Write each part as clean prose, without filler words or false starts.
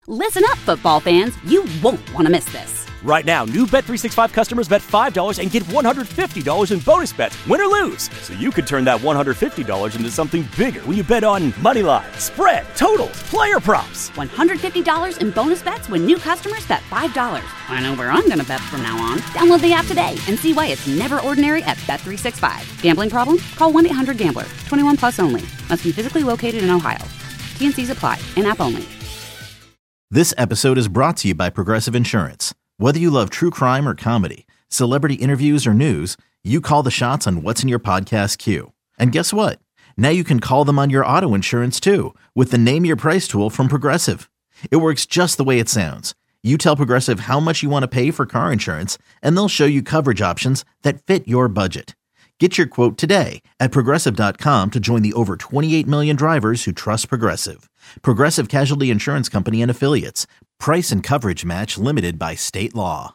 Listen up, football fans. You won't want to miss this. Right now, new Bet365 customers bet $5 and get $150 in bonus bets, win or lose. So you could turn that $150 into something bigger when you bet on money line, spread, totals, player props. $150 in bonus bets when new customers bet $5. I know where I'm going to bet from now on. Download the app today and see why it's never ordinary at Bet365. Gambling problem? Call 1-800-GAMBLER. 21 plus only. Must be physically located in Ohio. T&Cs apply. In-app only. This episode is brought to you by Progressive Insurance. Whether you love true crime or comedy, celebrity interviews or news, you call the shots on what's in your podcast queue. And guess what? Now you can call them on your auto insurance too with the Name Your Price tool from Progressive. It works just the way it sounds. You tell Progressive how much you want to pay for car insurance, and they'll show you coverage options that fit your budget. Get your quote today at Progressive.com to join the over 28 million drivers who trust Progressive. Progressive Casualty Insurance Company and Affiliates. Price and coverage match limited by state law.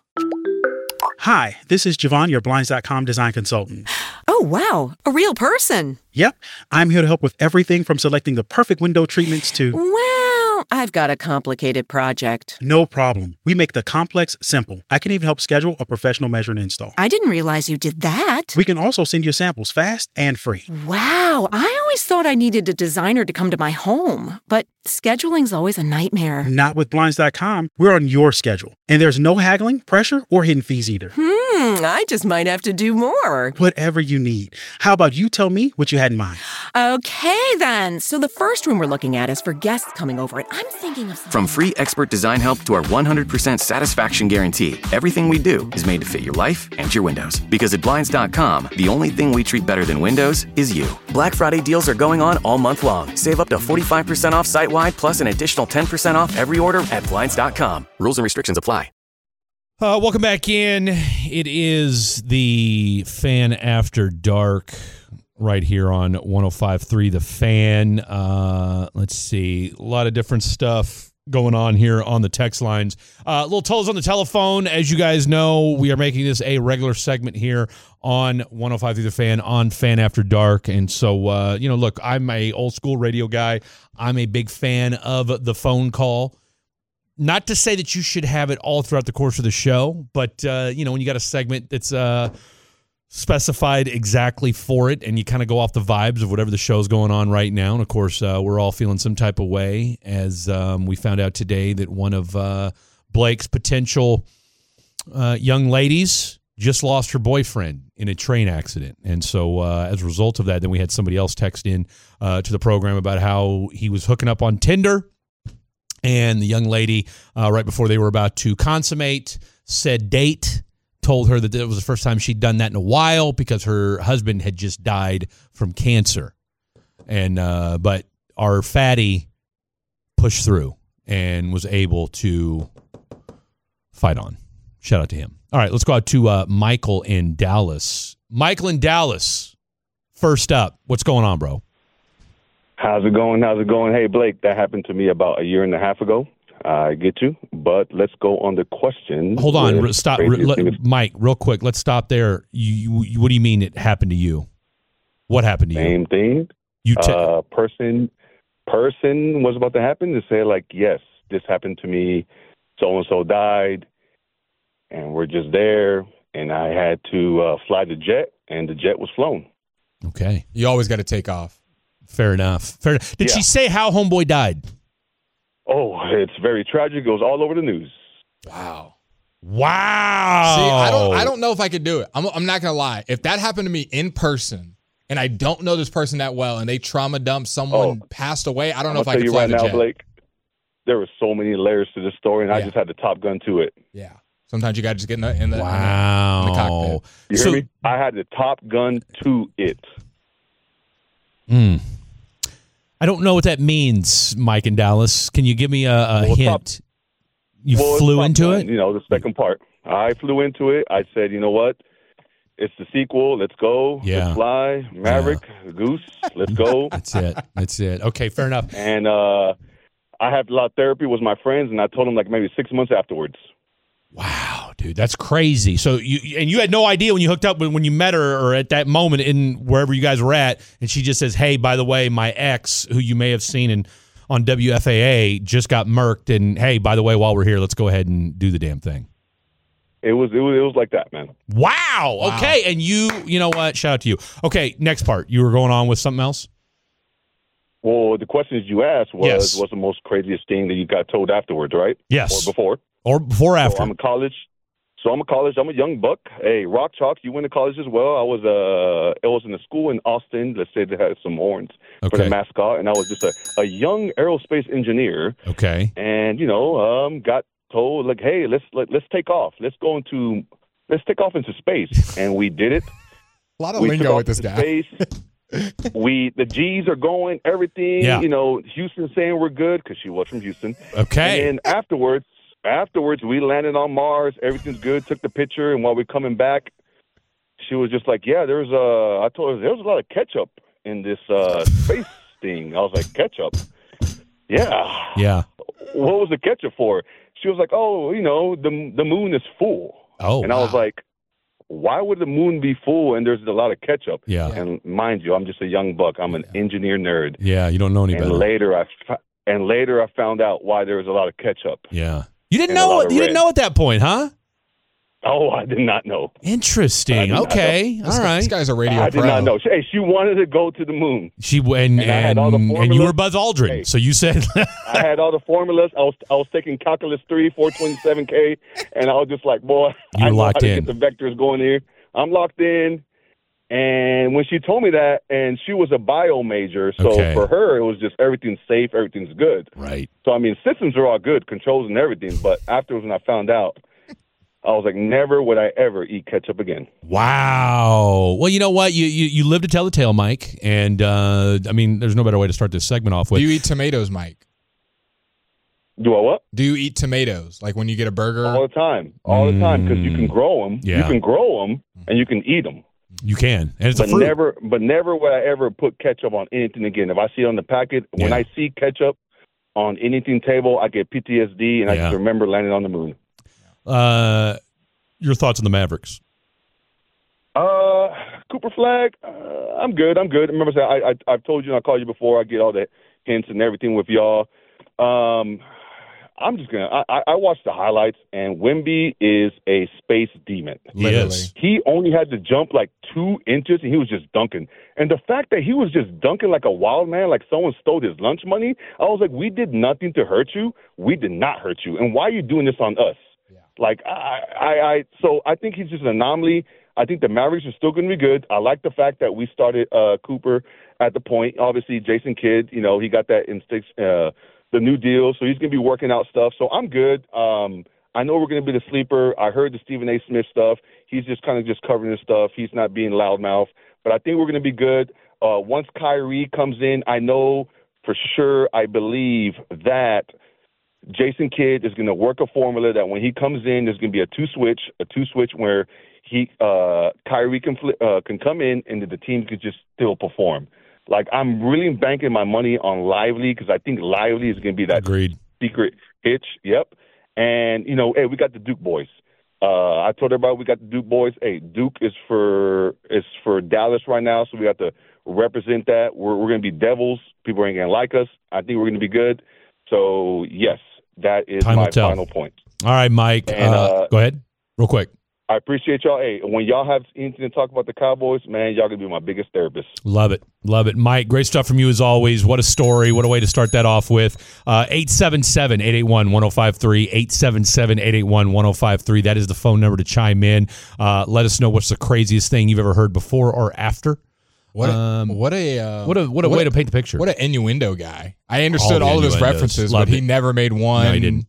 Hi, this is Javon, your Blinds.com design consultant. Oh, wow. A real person. Yep. I'm here to help with everything from selecting the perfect window treatments to... Well, I've got a complicated project. No problem. We make the complex simple. I can even help schedule a professional measure and install. I didn't realize you did that. We can also send you samples fast and free. Wow. I always thought I needed a designer to come to my home, but scheduling's always a nightmare. Not with Blinds.com. We're on your schedule. And there's no haggling, pressure, or hidden fees either. I just might have to do more. Whatever you need. How about you tell me what you had in mind? Okay, then. So the first room we're looking at is for guests coming over, and I'm thinking of something. From free expert design help to our 100% satisfaction guarantee, everything we do is made to fit your life and your windows. Because at Blinds.com, the only thing we treat better than windows is you. Black Friday deals are going on all month long. Save up to 45% off site-wide, plus an additional 10% off every order at Blinds.com. Rules and restrictions apply. Welcome back in. It is the Fan After Dark right here on 105.3 The Fan. Let's see. A lot of different stuff going on here on the text lines. Little Tulls on the telephone. As you guys know, we are making this a regular segment here on 105.3 The Fan on Fan After Dark. And so, look, I'm a old school radio guy. I'm a big fan of the phone call. Not to say that you should have it all throughout the course of the show, but, when you got a segment that's specified exactly for it and you kind of go off the vibes of whatever the show's going on right now. And, of course, we're all feeling some type of way as we found out today that one of Blake's potential young ladies just lost her boyfriend in a train accident. And so as a result of that, then we had somebody else text in to the program about how he was hooking up on Tinder. And the young lady, right before they were about to consummate said date, told her that it was the first time she'd done that in a while because her husband had just died from cancer. And but our fatty pushed through and was able to fight on. Shout out to him. All right, let's go out to Michael in Dallas. Michael in Dallas, first up. What's going on, bro? How's it going? Hey, Blake, that happened to me about a year and a half ago. I get you, but let's go on the question. Hold on, stop, Mike, real quick. Let's stop there. You what do you mean it happened to you? What happened to you? Same thing. Person was about to happen to say, like, yes, this happened to me. So-and-so died, and we're just there, and I had to fly the jet, and the jet was flown. Okay. You always got to take off. Fair enough. Did she say how homeboy died? Oh, it's very tragic. It was all over the news. Wow. See, I don't know if I could do it. I'm not gonna lie. If that happened to me in person, and I don't know this person that well, and they trauma dumped someone passed away, I don't know if I could fly the jet. Blake, there were so many layers to this story, and I just had the Top Gun to it. Yeah. Sometimes you got to just get in the cockpit. You hear me? I had the Top Gun to it. I don't know what that means, Mike in Dallas. Can you give me a hint? You flew into it? The second part. I flew into it. I said, you know what? It's the sequel. Let's go. Yeah. Let's fly. Maverick, Goose, let's go. That's it. Okay, fair enough. And I had a lot of therapy with my friends, and I told them like maybe 6 months afterwards. Wow, dude, that's crazy. So you had no idea when you hooked up when you met her or at that moment in wherever you guys were at, and she just says, "Hey, by the way, my ex, who you may have seen in on WFAA just got murked, and hey, by the way, while we're here, let's go ahead and do the damn thing. It was like that, man. Wow. Okay, and you know what? Shout out to you. Okay, next part. You were going on with something else? Well, the questions you asked was what's the most craziest thing that you got told afterwards, right? Yes. Or before. Or before, after. So I'm in college. I'm a young buck. Hey, Rock Chalk, you went to college as well. I was in a school in Austin. Let's say they had some horns for the mascot, and I was just a young aerospace engineer. Okay. And got told like, hey, let's take off. Let's take off into space, and we did it. A lot of lingo with this guy. The G's are going, everything. Yeah. Houston saying we're good because she was from Houston. Okay. And then afterwards, we landed on Mars. Everything's good. Took the picture, and while we're coming back, she was just like, "Yeah, I told her there was a lot of ketchup in this space thing." I was like, "Ketchup? Yeah. Yeah. What was the ketchup for?" She was like, "Oh, the moon is full." Oh, and I was like, "Why would the moon be full and there's a lot of ketchup?" Yeah. And mind you, I'm just a young buck. I'm an engineer nerd. Yeah, you don't know any better. And later I found out why there was a lot of ketchup. Yeah. You didn't know. You didn't know at that point, huh? Oh, I did not know. Interesting. Okay. All right. This guy's a radio I did not know. Hey, she wanted to go to the moon. And I had all the formulas. And you were Buzz Aldrin, hey, so you said. I had all the formulas. I was taking calculus 3, 427K, and I was just like, boy, I know how to get the vectors going here. I'm locked in. And when she told me that, and she was a bio major, so for her, it was just everything's safe, everything's good. Right. So, I mean, systems are all good, controls and everything. But afterwards, when I found out, I was like, never would I ever eat ketchup again. Wow. Well, you know what? You live to tell the tale, Mike. And, I mean, there's no better way to start this segment off with. Do you eat tomatoes, Mike? Do I what? Do you eat tomatoes? Like when you get a burger? All the time. All the time, because you can grow them. Yeah. You can grow them, and you can eat them. You can. And it's a fruit. Never would I ever put ketchup on anything again. If I see it on the packet, when I see ketchup on anything table, I get PTSD, and I just remember landing on the moon. Your thoughts on the Mavericks? Cooper Flag, I'm good. Remember, I've told you and I called you before. I get all the hints and everything with y'all. I'm just gonna. I watched the highlights, and Wemby is a space demon. Yes, he only had to jump like 2 inches, and he was just dunking. And the fact that he was just dunking like a wild man, like someone stole his lunch money, I was like, we did nothing to hurt you. We did not hurt you, and why are you doing this on us? Yeah. Like so I think he's just an anomaly. I think the Mavericks are still going to be good. I like the fact that we started Cooper at the point. Obviously, Jason Kidd, he got that instinct. The new deal, so he's going to be working out stuff. So I'm good. I know we're going to be the sleeper. I heard the Stephen A. Smith stuff. He's just kind of just covering his stuff. He's not being loudmouth. But I think we're going to be good. Once Kyrie comes in, I know for sure, I believe that Jason Kidd is going to work a formula that when he comes in, there's going to be a two switch where Kyrie can come in and the team could just still perform. Like, I'm really banking my money on Lively because I think Lively is going to be that secret hitch. Yep. And, hey, we got the Duke boys. I told everybody we got the Duke boys. Hey, Duke is for Dallas right now, so we got to represent that. We're going to be Devils. People ain't going to like us. I think we're going to be good. So, yes, that is my final point. All right, Mike. And, go ahead real quick. I appreciate y'all. Hey, when y'all have anything to talk about the Cowboys, man, y'all going to be my biggest therapist. Love it. Love it. Mike, great stuff from you as always. What a story. What a way to start that off with. 877-881-1053, 877-881-1053. That is the phone number to chime in. Let us know what's the craziest thing you've ever heard before or after. What a way to paint the picture. What an innuendo guy. I understood all of his references, but he never made one. No, he didn't.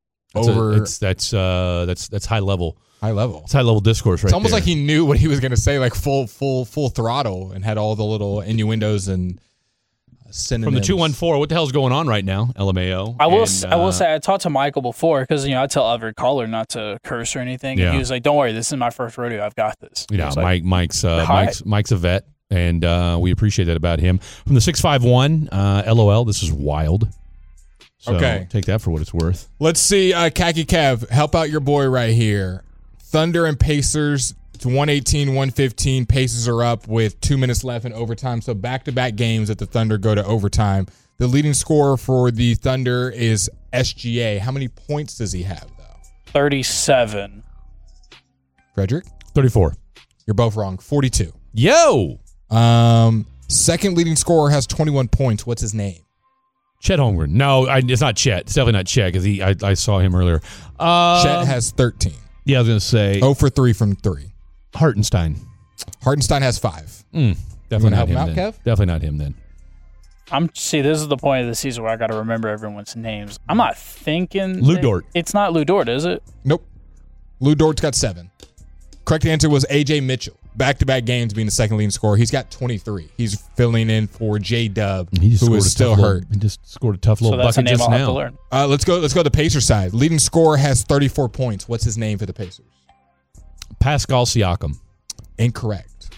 That's high level. High level. It's high level discourse, right? It's almost there. like he knew what he was going to say, like full throttle, and had all the little innuendos and synonyms. From the 214, what the hell's going on right now, LMAO? I will say I talked to Michael before because I tell every caller not to curse or anything. Yeah. And he was like, "Don't worry, this is my first rodeo. I've got this." Yeah, Mike's a vet, and we appreciate that about him. From the 651, LOL. This is wild. So okay, take that for what it's worth. Let's see, Khaki Kev, help out your boy right here. Thunder and Pacers, it's 118-115. Pacers are up with 2 minutes left in overtime. So back-to-back games that the Thunder go to overtime. The leading scorer for the Thunder is SGA. How many points does he have, though? 37. Frederick? 34. You're both wrong. 42. Yo! Second leading scorer has 21 points. What's his name? Chet Holmgren. No, it's not Chet. It's definitely not Chet because I saw him earlier. Chet has 13. Yeah, I was going to say. 0 for 3 from 3. Hartenstein. Hartenstein has 5. Definitely not help him him out, then. Kev? Definitely not him then. This is the point of the season where I got to remember everyone's names. I'm not thinking Lou Dort. It's not Lou Dort, is it? Nope. Lou Dort's got 7. Correct answer was AJ Mitchell. Back-to-back games being the second leading scorer. He's got 23. He's filling in for J-Dub, who is still hurt. He just scored a tough little bucket just now. Let's go to the Pacers side. Leading scorer has 34 points. What's his name for the Pacers? Pascal Siakam. Incorrect.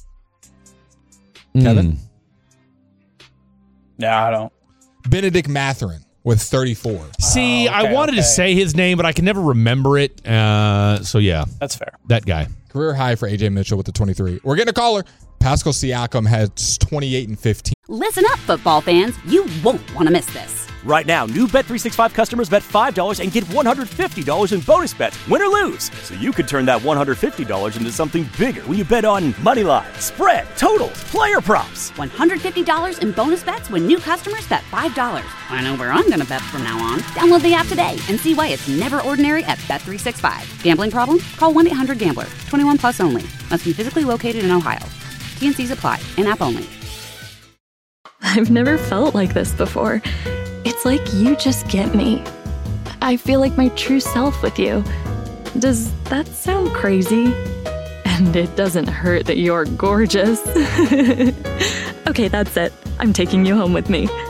Kevin? Yeah, I don't. Benedict Mathurin with 34. See, I wanted to say his name, but I can never remember it. So, yeah. That's fair. That guy. Career high for AJ Mitchell with the 23. We're getting a caller. Pascal Siakam has 28 and 15. Listen up, football fans. You won't want to miss this. Right now, new Bet365 customers bet $5 and get $150 in bonus bets, win or lose. So you could turn that $150 into something bigger when you bet on money line, spread, totals, player props. $150 in bonus bets when new customers bet $5. I know where I'm going to bet from now on. Download the app today and see why it's never ordinary at Bet365. Gambling problem? Call 1-800-GAMBLER. 21 plus only. Must be physically located in Ohio. T&Cs apply. In-app only. I've never felt like this before. It's like you just get me. I feel like my true self with you. Does that sound crazy? And it doesn't hurt that you're gorgeous. Okay, that's it. I'm taking you home with me.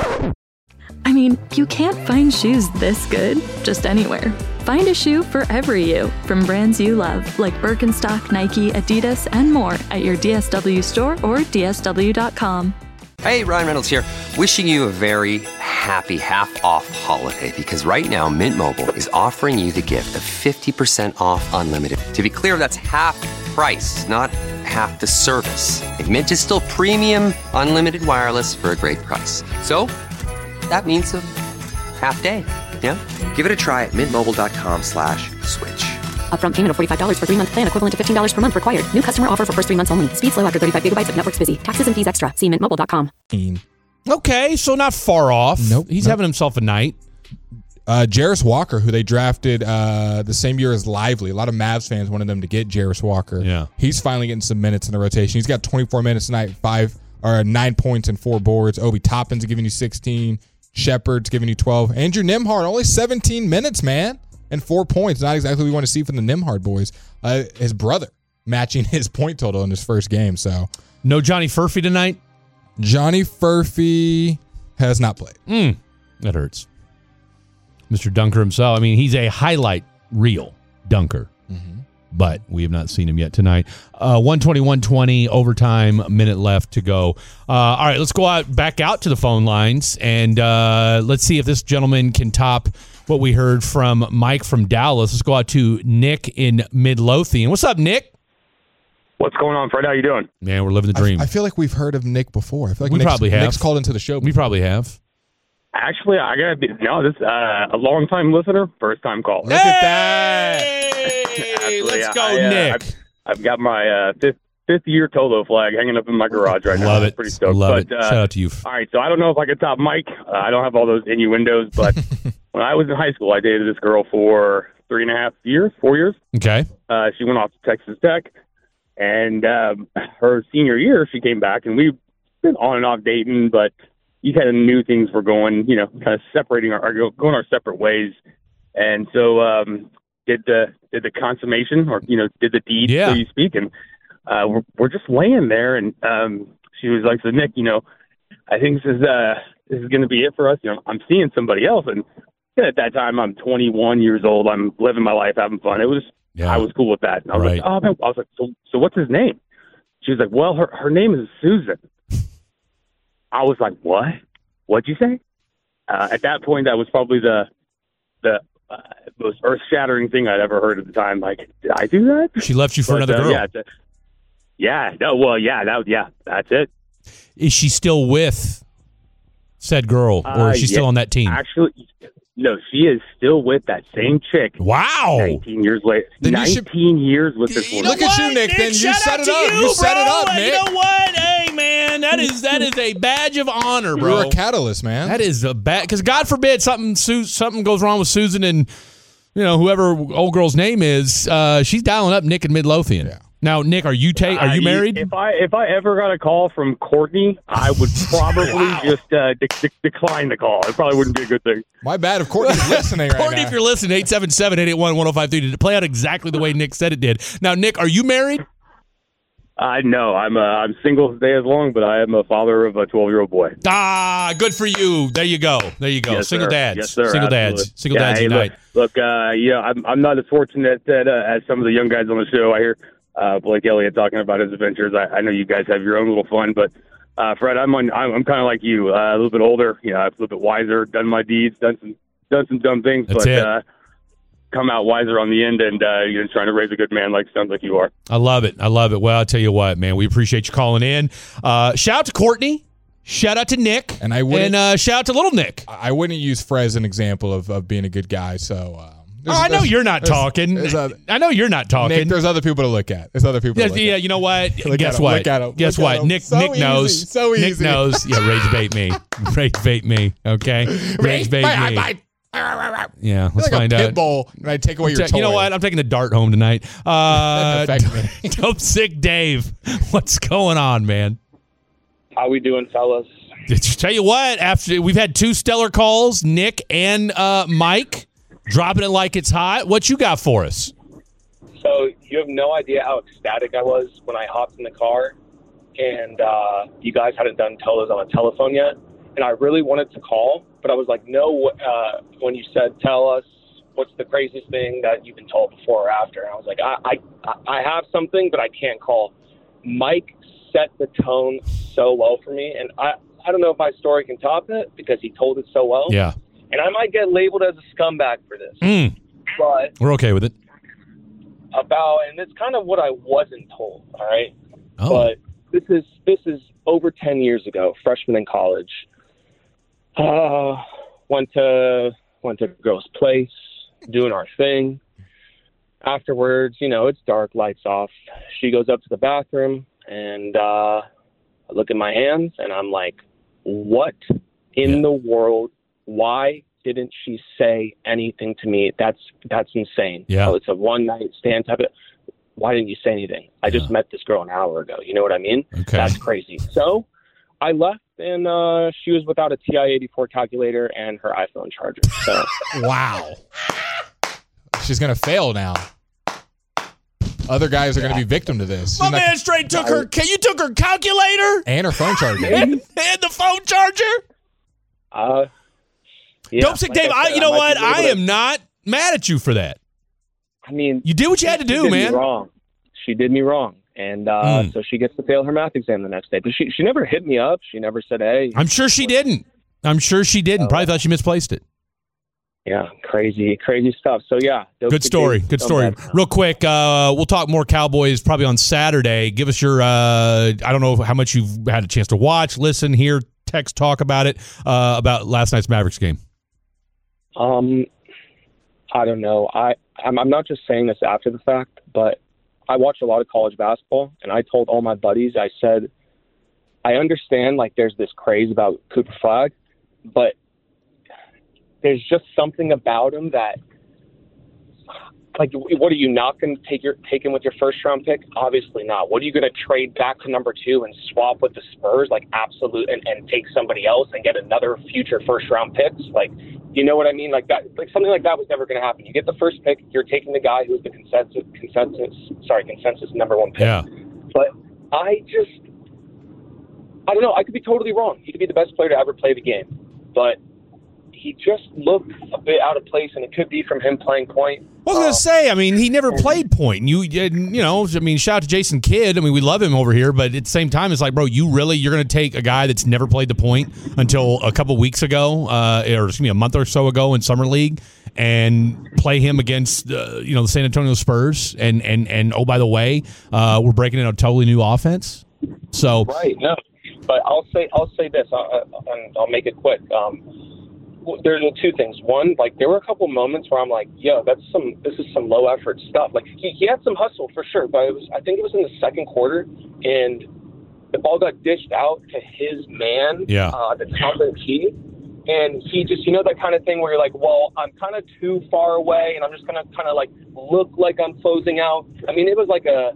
I mean, you can't find shoes this good just anywhere. Find a shoe for every you, from brands you love, like Birkenstock, Nike, Adidas, and more at your DSW store or DSW.com. Hey, Ryan Reynolds here. Wishing you a very happy half-off holiday, because right now Mint Mobile is offering you the gift of 50% off unlimited. To be clear, that's half price, not half the service. And Mint is still premium unlimited wireless for a great price. So that means a half day. Yeah? Give it a try at mintmobile.com/switch. Upfront payment of $45 for 3-month plan, equivalent to $15 per month required. New customer offer for first 3 months only. Speed slow after 35 gigabytes if network's busy. Taxes and fees extra. See mintmobile.com. Okay, so not far off. Nope. He's having himself a night. Jarris Walker, who they drafted the same year as Lively. A lot of Mavs fans wanted them to get Jarris Walker. Yeah. He's finally getting some minutes in the rotation. He's got 24 minutes tonight, 9 points and 4 boards. Obi Toppin's giving you 16. Shepard's giving you 12. Andrew Nembhard, only 17 minutes, man, and 4 points. Not exactly what we want to see from the Nembhard boys. His brother matching his point total in his first game. So no Johnny Furphy tonight? Johnny Furphy has not played. That hurts. Mr. Dunker himself. I mean, he's a highlight reel dunker. But we have not seen him yet tonight. 120, overtime, a minute left to go. All right, let's go back out to the phone lines, and let's see if this gentleman can top what we heard from Mike from Dallas. Let's go out to Nick in Midlothian. What's up, Nick? What's going on, Fred? How you doing? Man, we're living the dream. I feel like we've heard of Nick before. I feel like we probably have. Nick's called into the show before. We probably have. Actually, I gotta be this a long-time listener, first-time caller. Look at that! Let's go, Nick. I've got my fifth year Tolo flag hanging up in my garage right now. Love it. Pretty stoked. Love it. Shout out to you. All right, so I don't know if I could top Mike. I don't have all those innuendos, but when I was in high school, I dated this girl for 3.5 years, 4 years. Okay. She went off to Texas Tech, and her senior year, she came back, and we've been on and off dating, but you kind of knew things were going, kind of separating going our separate ways. And so did the consummation, or did the deed, so you speak, and we're just laying there, and she was like, "So Nick, I think this is going to be it for us. I'm seeing somebody else." And at that time, I'm 21 years old. I'm living my life, having fun. I was cool with that. And I was like, "Oh man," I was like, "So what's his name?" She was like, "Well, her name is Susan." I was like, "What? What'd you say?" At that point, that was probably the most earth-shattering thing I'd ever heard at the time. Like, did I do that? She left you for another girl. That's it. Is she still with said girl, or is she still on that team? Actually, no, she is still with that same chick. Wow. 19 years later. 19 years with this woman. Look at you, Nick. Then you set it up. You set it up, Nick. You know what? Hey, man, that is a badge of honor, bro. You're a catalyst, man. That is a bad, because God forbid something goes wrong with Susan and whoever old girl's name is. She's dialing up Nick in Midlothian. Yeah. Now, Nick, are you married? If I ever got a call from Courtney, I would probably just decline the call. It probably wouldn't be a good thing. My bad if Courtney's listening right Courtney, now. if you're listening, 877-881-1053 to play out exactly the way Nick said it did. Now, Nick, are you married? No, I'm single today as long, but I am a father of a 12-year-old boy. Ah, good for you. There you go. Yes, single sir. dads. Yes, sir. Single dads. Single dads unite. Look, I'm not as fortunate as some of the young guys on the show. I hear Blake Elliott talking about his adventures. I know you guys have your own little fun, but Fred, I'm kind of like you, a little bit older, a little bit wiser, done my deeds, done some dumb things, That's it. Come out wiser on the end, and trying to raise a good man sounds like you are. I love it. Well, I'll tell you what, man, we appreciate you calling in. Shout out to Courtney. Shout out to Nick. And shout out to little Nick. I wouldn't use Fred as an example of being a good guy, so... I know you're not talking. I know you're not talking. Nick, there's other people to look at. Yeah, you know what? Guess what? Guess what? Nick knows. So easy. Nick knows. Yeah, rage bait me. Rage bait me. Okay? Rage bait me. Yeah, let's find out. Pit bull, and I take away your toy. You know what? I'm taking the dart home tonight. Dope Sick Dave. What's going on, man? How we doing, fellas? Tell you what, after we've had two stellar calls, Nick and Mike. Dropping it like it's hot. What you got for us? So you have no idea how ecstatic I was when I hopped in the car and you guys hadn't done telos on the telephone yet. And I really wanted to call, but I was like, no, when you said, tell us what's the craziest thing that you've been told before or after. And I was like, I have something, but I can't call. Mike set the tone so well for me. And I don't know if my story can top it because he told it so well. Yeah. And I might get labeled as a scumbag for this, but we're okay with it. And it's kind of what I wasn't told. All right, but this is over 10 years ago. Freshman in college, went to a girl's place, doing our thing. Afterwards, it's dark, lights off. She goes up to the bathroom, and I look at my hands, and I'm like, what in the world? Why didn't she say anything to me? That's insane. Yeah. So it's a one-night stand type of. Why didn't you say anything? I just met this girl an hour ago. You know what I mean? Okay. That's crazy. So I left, and she was without a TI-84 calculator and her iPhone charger. So wow. She's gonna fail now. Other guys are going to be victim to this. My man straight took her. You took her calculator and her phone charger and the phone charger. Yeah, Dope Sick Dave, you know what? I am not mad at you for that. I mean, you did what you had to do, man. She did me wrong. And so she gets to fail her math exam the next day. But she never hit me up. She never said, hey. I'm sure she didn't. Probably thought she misplaced it. Yeah, crazy stuff. So, yeah. Good story. Real quick, we'll talk more Cowboys probably on Saturday. Give us your, I don't know how much you've had a chance to watch, listen, hear, text, talk about it, about last night's Mavericks game. I don't know. I'm not just saying this after the fact, but I watch a lot of college basketball, and I told all my buddies, I said, I understand, there's this craze about Cooper Flagg, but there's just something about him that, what are you not going to take him with your first-round pick? Obviously not. What are you going to trade back to number 2 and swap with the Spurs, absolute, and take somebody else and get another future first-round picks? You know what I mean? That, something like that was never going to happen. You get the first pick, you're taking the guy who's the consensus number 1 pick. Yeah. But I don't know. I could be totally wrong. He could be the best player to ever play the game, but he just looked a bit out of place, and it could be from him playing point. I was going to say, he never played point. Shout out to Jason Kidd. We love him over here, but at the same time, it's like, bro, you're going to take a guy that's never played the point until a couple weeks ago, a month or so ago in Summer League, and play him against, the San Antonio Spurs. And oh, by the way, we're breaking in a totally new offense. So, right, no. But I'll say this, and I'll make it quick. There's two things. One, like there were a couple moments where I'm like, yo, this is some low effort stuff. Like he had some hustle for sure, but I think it was in the second quarter, and the ball got dished out to his man, the top of the key, and he just, that kind of thing where you're like, well, I'm kind of too far away, and I'm just gonna kind of like look like I'm closing out. I mean, it was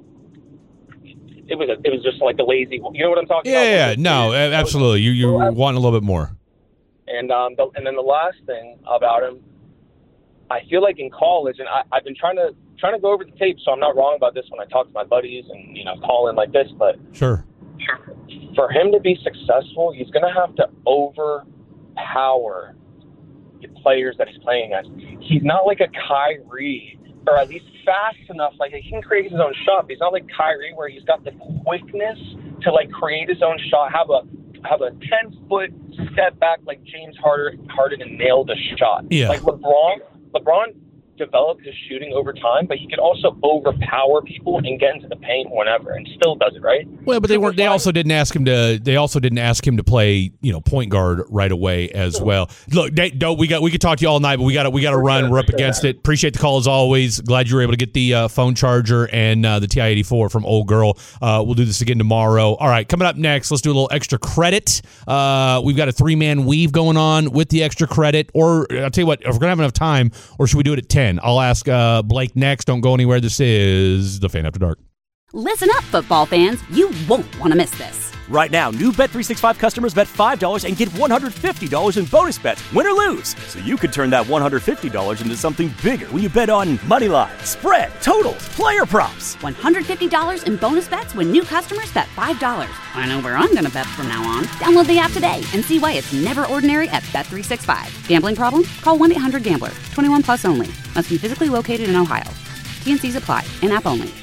just like a lazy, you know what I'm talking about? Yeah, no, absolutely. You're wanting a little bit more. And then the last thing about him, I feel like in college, and I've been trying to go over the tape, so I'm not wrong about this when I talk to my buddies and call in like this. But sure, for him to be successful, he's going to have to overpower the players that he's playing against. He's not like a Kyrie, or at least fast enough. Like he can create his own shot, but he's not like Kyrie where he's got the quickness to like create his own shot, have a 10-foot step back like James Harden and nail the shot. Yeah. Like LeBron developed his shooting over time, but he could also overpower people and get into the paint whenever, and still does it, right? Well, but they also didn't ask him to play, point guard right away as well. Look, we could talk to you all night, but we got to run. We're up against it. Appreciate the call as always. Glad you were able to get the phone charger and the TI-84 from Old Girl. We'll do this again tomorrow. All right, coming up next, let's do a little extra credit. We've got a 3-man weave going on with the extra credit, or I'll tell you what, if we're gonna have enough time, or should we do it at 10? I'll ask Blake next. Don't go anywhere. This is The Fan After Dark. Listen up, football fans. You won't want to miss this. Right now, new Bet365 customers bet $5 and get $150 in bonus bets, win or lose. So you could turn that $150 into something bigger when you bet on moneyline, spread, totals, player props. $150 in bonus bets when new customers bet $5. I know where I'm going to bet from now on. Download the app today and see why it's never ordinary at Bet365. Gambling problem? Call 1-800-GAMBLER. 21 plus only. Must be physically located in Ohio. T&Cs apply. In-app only.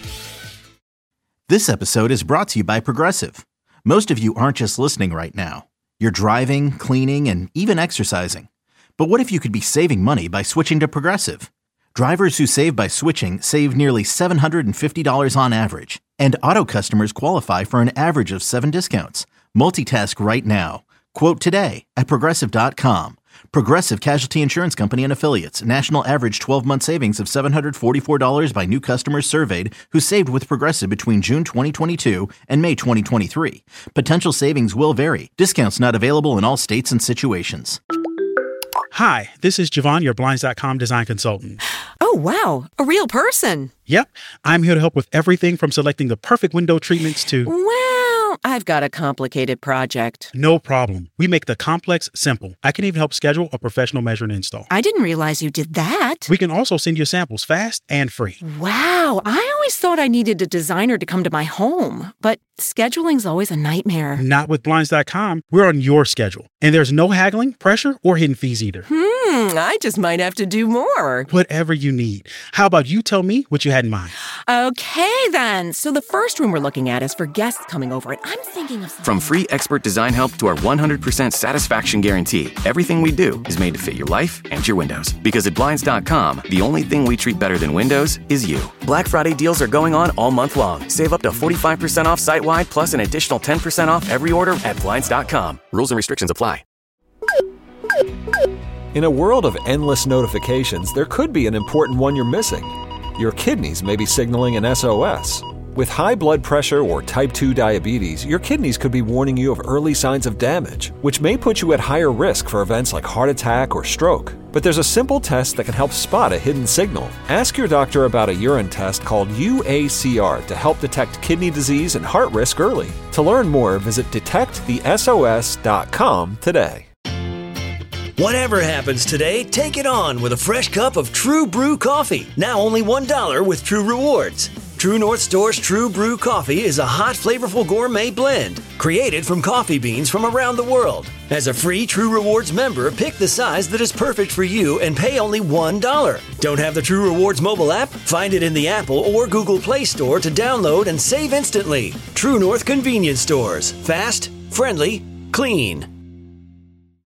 This episode is brought to you by Progressive. Most of you aren't just listening right now. You're driving, cleaning, and even exercising. But what if you could be saving money by switching to Progressive? Drivers who save by switching save nearly $750 on average. And auto customers qualify for an average of 7 discounts. Multitask right now. Quote today at Progressive.com. Progressive Casualty Insurance Company and Affiliates. National average 12-month savings of $744 by new customers surveyed who saved with Progressive between June 2022 and May 2023. Potential savings will vary. Discounts not available in all states and situations. Hi, this is Javon, your Blinds.com design consultant. Oh, wow. A real person. Yep. I'm here to help with everything from selecting the perfect window treatments to... Well, I've got a complicated project. No problem. We make the complex simple. I can even help schedule a professional measure and install. I didn't realize you did that. We can also send you samples fast and free. Wow. I always thought I needed a designer to come to my home, but scheduling's always a nightmare. Not with Blinds.com. We're on your schedule. And there's no haggling, pressure, or hidden fees either. I just might have to do more. Whatever you need. How about you tell me what you had in mind? Okay, then. So the first room we're looking at is for guests coming over, and I'm thinking of... From free expert design help to our 100% satisfaction guarantee, everything we do is made to fit your life and your windows. Because at Blinds.com, the only thing we treat better than windows is you. Black Friday deals are going on all month long. Save up to 45% off site-wide, plus an additional 10% off every order at Blinds.com. Rules and restrictions apply. In a world of endless notifications, there could be an important one you're missing. Your kidneys may be signaling an SOS. With high blood pressure or type 2 diabetes, your kidneys could be warning you of early signs of damage, which may put you at higher risk for events like heart attack or stroke. But there's a simple test that can help spot a hidden signal. Ask your doctor about a urine test called UACR to help detect kidney disease and heart risk early. To learn more, visit detectthesos.com today. Whatever happens today, take it on with a fresh cup of True Brew coffee. Now only $1 with True Rewards. True North Store's True Brew coffee is a hot, flavorful gourmet blend created from coffee beans from around the world. As a free True Rewards member, pick the size that is perfect for you and pay only $1. Don't have the True Rewards mobile app? Find it in the Apple or Google Play Store to download and save instantly. True North Convenience Stores. Fast, friendly, clean.